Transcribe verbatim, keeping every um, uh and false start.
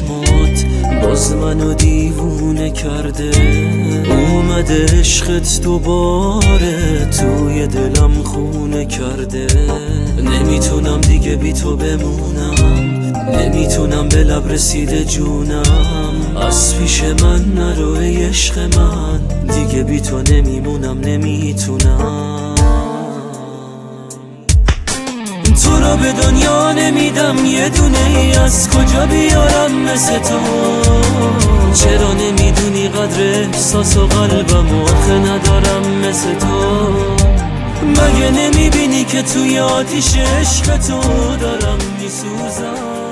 چشمات باز منو دیوونه کرده. اومده عشقت دوباره توی دلم خونه کرده. نمیتونم دیگه بی تو بمونم، نمیتونم به لب رسیده جونم. از پیش من نرو ای عشق من، دیگه بی تو نمیمونم نمیتونم. تو را به دنیا نمیدم یه دونه ای، از کجا بیارم مثل تو؟ چرا نمیدونی قدر احساس و قلبم آخه ندارم مثل تو؟ مگه نمیبینی که توی آتیش عشق تو دارم میسوزم؟